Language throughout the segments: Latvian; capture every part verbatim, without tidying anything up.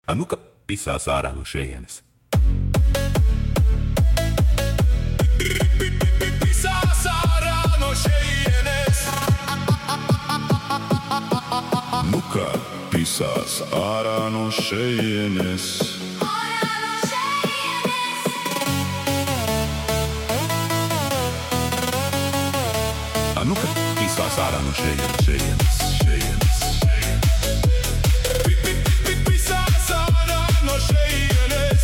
nu-că pisa sara no šejienes. Pisās ārā no šejienes. Nu kā pisās ārā no šejienes. Ārā no šejienes. Nu kā pisās ārā no šejienes, šejienes, šejienes, šejienes. Pisās ārā no šejienes.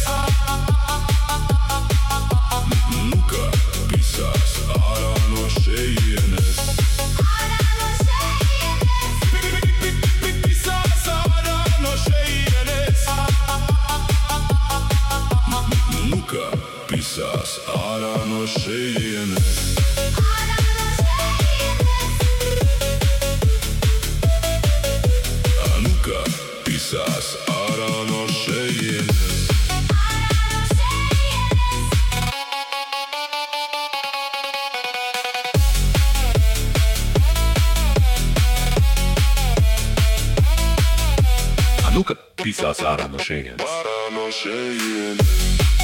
Nu kā pisās ārā no šejienes. Ārā no šejienes. Pisās ārā no šejienes. Nu kā pisās ārā no šejienes. Ārā no šejienes. Nu kā pisās ārā no šejienes. Nu kā pisās ārā no šejienes. Ārā no šejienes.